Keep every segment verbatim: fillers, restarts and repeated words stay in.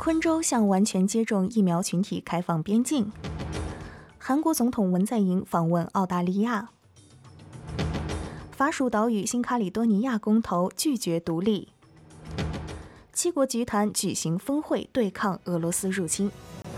昆州向完全接种疫苗群体开放边境。韩国总统文在寅访问澳大利亚。法属岛屿新卡里多尼亚公投拒绝独立。七国集团举行峰会对抗俄罗斯入侵。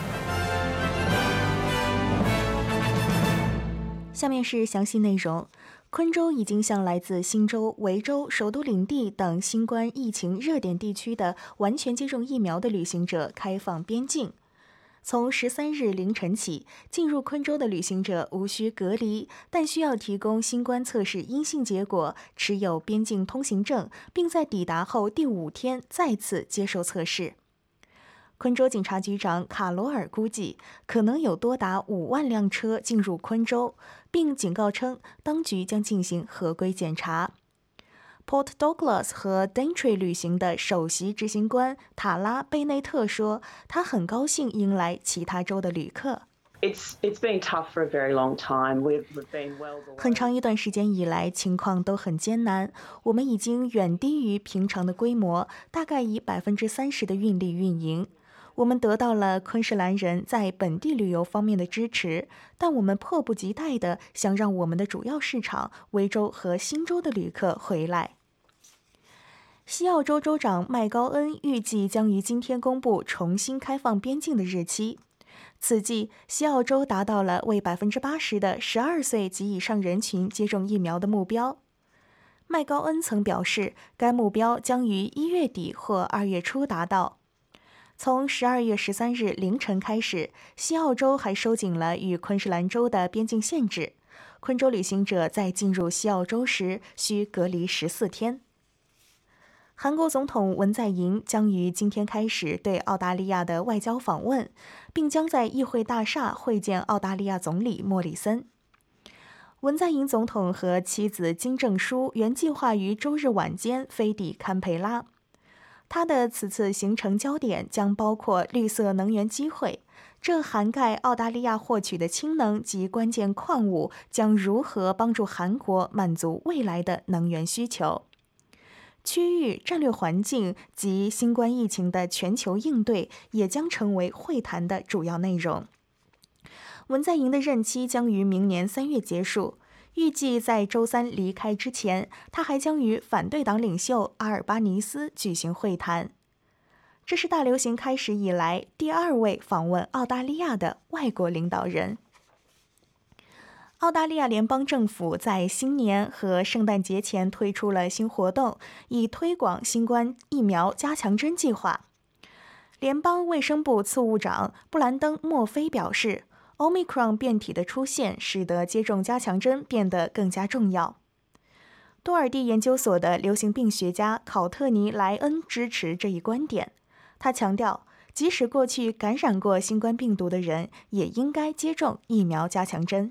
下面是详细内容。昆州已经向来自新州、维州、首都领地等新冠疫情热点地区的完全接种疫苗的旅行者开放边境。从十三日凌晨起，进入昆州的旅行者无需隔离，但需要提供新冠测试阴性结果，持有边境通行证，并在抵达后第五天再次接受测试。昆州警察局长卡罗尔估计，可能有多达五万辆车进入昆州，并警告称，当局将进行合规检查。Port Douglas 和 Daintree 旅行的首席执行官塔拉贝内特说，他很高兴迎来其他州的旅客。 It's, it's been tough for a very long time. We've, we've been well below. 很长一段时间以来，情况都很艰难。我们已经远低于平常的规模，大概以百分之三十的运力运营。我们得到了昆士兰人在本地旅游方面的支持，但我们迫不及待地想让我们的主要市场维州和新州的旅客回来。西澳州州长麦高恩预计将于今天公布重新开放边境的日期。此际，西澳州达到了为百分之八十的十二岁及以上人群接种疫苗的目标。麦高恩曾表示，该目标将于一月底或二月初达到。从十二月十三日凌晨开始，西澳州还收紧了与昆士兰州的边境限制。昆州旅行者在进入西澳州时需隔离十四天。韩国总统文在寅将于今天开始对澳大利亚的外交访问，并将在议会大厦会见澳大利亚总理莫里森。文在寅总统和妻子金正淑原计划于周日晚间飞抵堪培拉。他的此次行程焦点将包括绿色能源机会，这涵盖澳大利亚获取的氢能及关键矿物将如何帮助韩国满足未来的能源需求。区域战略环境及新冠疫情的全球应对也将成为会谈的主要内容。文在寅的任期将于明年三月结束。预计在周三离开之前，他还将与反对党领袖阿尔巴尼斯举行会谈。这是大流行开始以来第二位访问澳大利亚的外国领导人。澳大利亚联邦政府在新年和圣诞节前推出了新活动，以推广新冠疫苗加强针计划。联邦卫生部次务长布兰登·墨菲表示，Omicron 变体的出现使得接种加强针变得更加重要。多尔蒂研究所的流行病学家考特尼·莱恩支持这一观点。他强调，即使过去感染过新冠病毒的人，也应该接种疫苗加强针。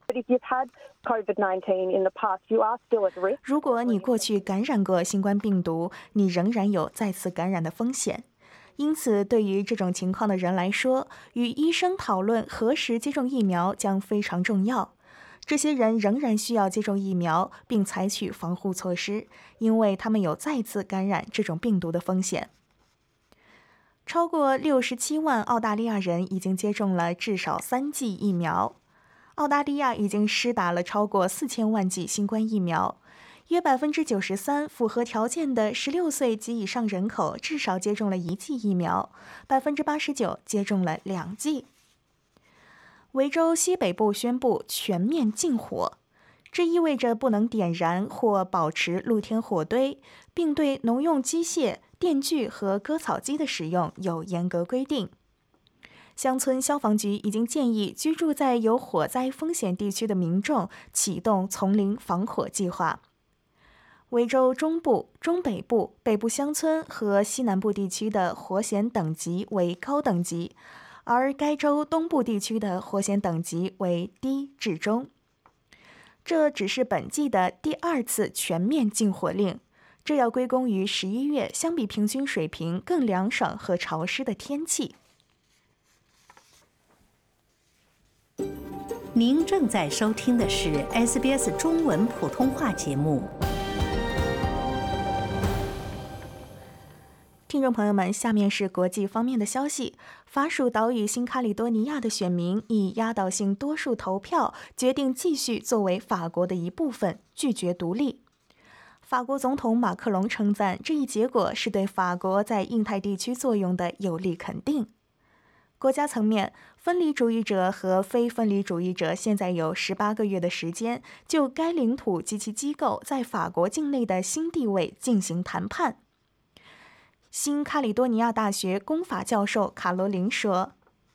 如果你过去感染过新冠病毒，你仍然有再次感染的风险。因此，对于这种情况的人来说，与医生讨论何时接种疫苗将非常重要。这些人仍然需要接种疫苗，并采取防护措施，因为他们有再次感染这种病毒的风险。超过六十七万澳大利亚人已经接种了至少三剂疫苗。澳大利亚已经施打了超过四千万剂新冠疫苗。约百分之九十三符合条件的十六岁及以上人口至少接种了一剂疫苗，百分之八十九接种了两剂。维州西北部宣布全面禁火，这意味着不能点燃或保持露天火堆，并对农用机械、电锯和割草机的使用有严格规定。乡村消防局已经建议居住在有火灾风险地区的民众启动丛林防火计划。维州中部、中北部、北部乡村和西南部地区的火险等级为高等级，而该州东部地区的火险等级为低至中。这只是本季的第二次全面禁火令，这要归功于十一月相比平均水平更凉爽和潮湿的天气。 您正在收听的是 S B S 中文普通话节目。 听听众朋友们，下面是国际方面的消息。法属岛屿新卡里多尼亚的选民以压倒性多数投票决定继续作为法国的一部分，拒绝独立。法国总统马克龙称赞这一结果是对法国在印太地区作用的有力肯定。国家层面，分离主义者和非分离主义者现在有十八个月的时间就该领土及其机构在法国境内的新地位进行谈判。新卡里多尼亚大学公法教授卡罗琳说，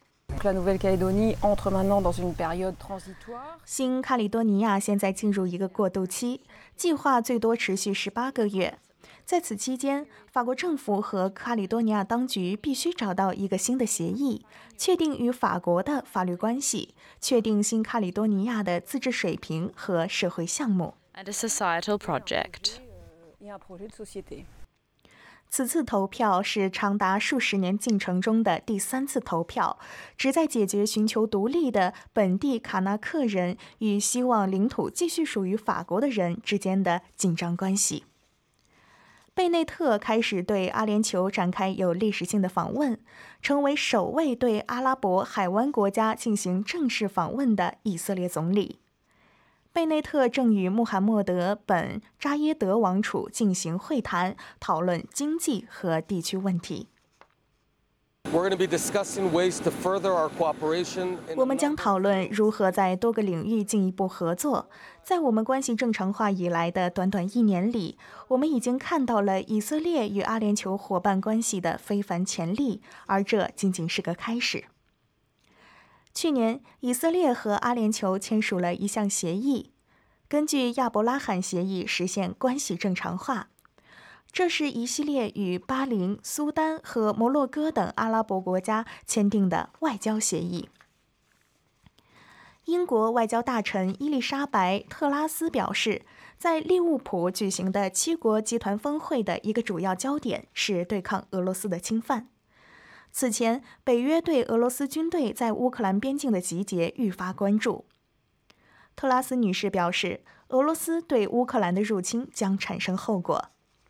新卡里多尼亚现在进入一个过渡期，计划最多持续十八个月。在此期间，法国政府和卡里多尼亚当局必须找到一个新的协议，确定与法国的法律关系，确定新卡里多尼亚的自治水平和社会项目。 And a societal project. 此次投票是长达数十年进程中的第三次投票，旨在解决寻求独立的本地卡纳克人与希望领土继续属于法国的人之间的紧张关系。贝内特开始对阿联酋展开有历史性的访问，成为首位对阿拉伯海湾国家进行正式访问的以色列总理。贝内特正与穆罕默德·本·扎耶德王储进行会谈，讨论经济和地区问题。我们将讨论如何在多个领域进一步合作。在我们关系正常化以来的短短一年里，我们已经看到了以色列与阿联酋伙伴关系的非凡潜力，而这仅仅是个开始。去年，以色列和阿联酋签署了一项协议，根据亚伯拉罕协议实现关系正常化。这是一系列与巴林、苏丹和摩洛哥等阿拉伯国家签订的外交协议。英国外交大臣伊丽莎白·特拉斯表示，在利物浦举行的七国集团峰会的一个主要焦点是对抗俄罗斯的侵犯。此前，北约对俄罗斯军队在乌克兰边境的集结愈发关注。特拉斯女士表示，俄罗斯对乌克兰的入侵将产生后果。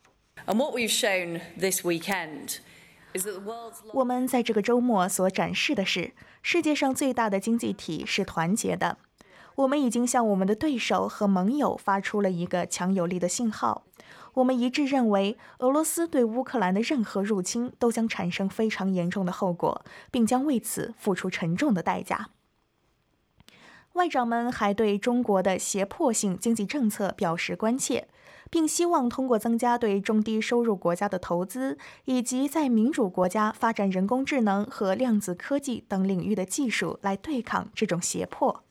我们在这个周末所展示的是，世界上最大的经济体是团结的。我们已经向我们的对手和盟友发出了一个强有力的信号。我们一致认为，俄罗斯对乌克兰的任何入侵都将产生非常严重的后果，并将为此付出沉重的代价。外长们还对中国的胁迫性经济政策表示关切，并希望通过增加对中低收入国家的投资，以及在民主国家发展人工智能和量子科技等领域的技术来对抗这种胁迫。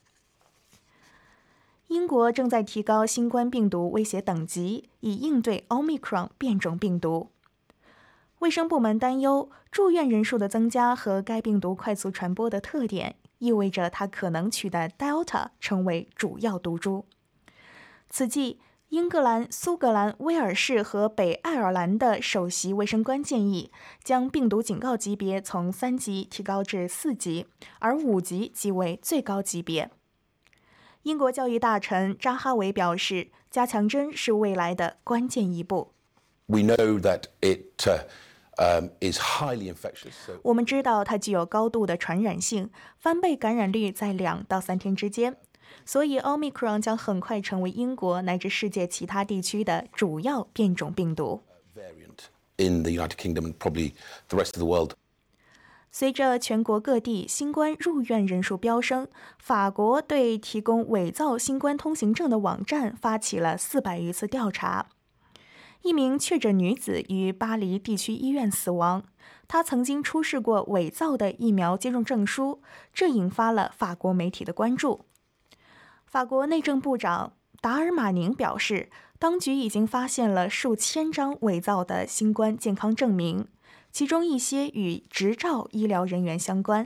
英国正在提高新冠病毒威胁等级，以应对 Omicron 变种病毒。卫生部门担忧，住院人数的增加和该病毒快速传播的特点，意味着它可能取代 Delta 成为主要毒株。此际，英格兰、苏格兰、威尔士和北爱尔兰的首席卫生官建议，将病毒警告级别从三级提高至四级，而五级即为最高级别。英国教育大臣扎哈维表示，加强针是未来的关键一步。 We know that it, uh, um, is highly infectious, so... 我们知道它具有高度的传染性，翻倍感染率在两到三天之间，所以 Omicron 将很快成为英国乃至世界其他地区的主要变种病毒。 Variant in the United Kingdom and probably the rest of the world. 随着全国各地新冠入院人数飙升，法国对提供伪造新冠通行证的网站发起了四百余次调查。一名确诊女子于巴黎地区医院死亡，她曾经出示过伪造的疫苗接种证书，这引发了法国媒体的关注。法国内政部长达尔马宁表示，当局已经发现了数千张伪造的新冠健康证明，其中一些与执照医疗人员相关。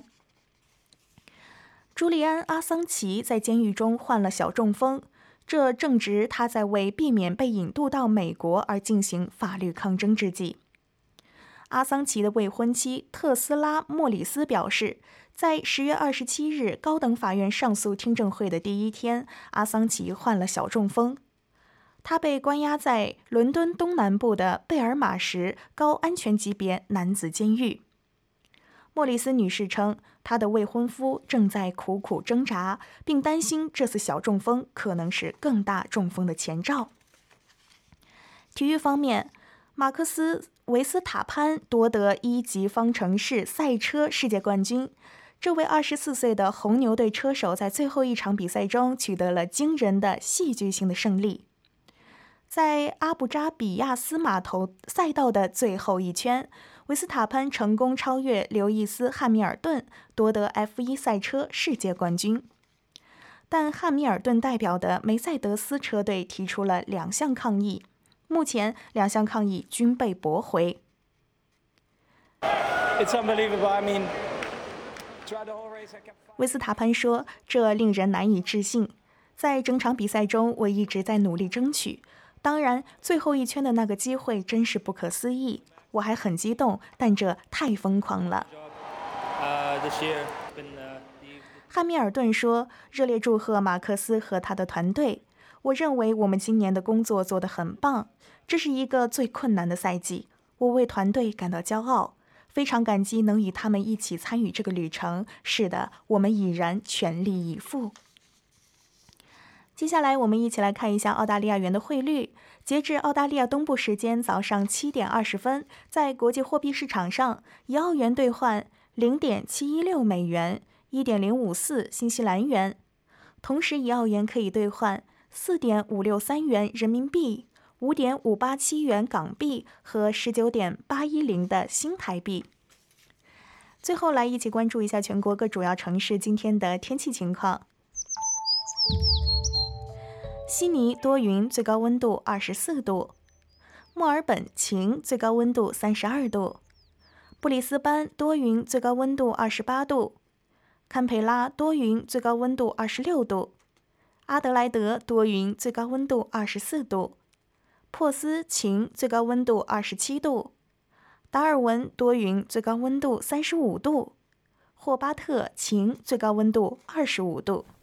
朱利安·阿桑奇在监狱中患了小中风，这正值他在为避免被引渡到美国而进行法律抗争之际。阿桑奇的未婚妻特斯拉·莫里斯表示，在十月二十七日高等法院上诉听证会的第一天，阿桑奇患了小中风。 他被关押在伦敦东南部的贝尔马什高安全级别男子监狱。莫里斯女士称，她的未婚夫正在苦苦挣扎，并担心这次小中风可能是更大中风的前兆。体育方面，马克思·维斯塔潘夺得一级方程式赛车世界冠军。这位二十四岁的红牛队车手在最后一场比赛中取得了惊人的戏剧性的胜利。在阿布扎比亚斯码头赛道的最后一圈，维斯塔潘成功超越刘易斯·汉密尔顿，夺得 F 一 赛车世界冠军。但汉密尔顿代表的梅赛德斯车队提出了两项抗议，目前两项抗议均被驳回。维斯塔潘说：“这令人难以置信。在整场比赛中，我一直在努力争取。当然，最后一圈的那个机会真是不可思议。我还很激动，但这太疯狂了。”汉密尔顿说：“热烈祝贺马克思和他的团队。我认为我们今年的工作做得很棒。这是一个最困难的赛季，我为团队感到骄傲。非常感激能与他们一起参与这个旅程。是的，我们已然全力以赴。”接下来，我们一起来看一下澳大利亚元的汇率。截至澳大利亚东部时间早上七点二十分，在国际货币市场上，一澳元兑换零点七一六美元，一点零五四新西兰元。同时，一澳元可以兑换四点五六三元人民币、五点五八七元港币和十九点八一零的新台币。最后来一起关注一下全国各主要城市今天的天气情况。悉尼多云，最高温度二十四度；墨尔本晴，最高温度三十二度；布里斯班多云，最高温度二十八度；堪培拉多云，最高温度二十六度；阿德莱德多云，最高温度二十四度；珀斯晴，最高温度二十七度；达尔文多云，最高温度三十五度；霍巴特晴，最高温度二十五度。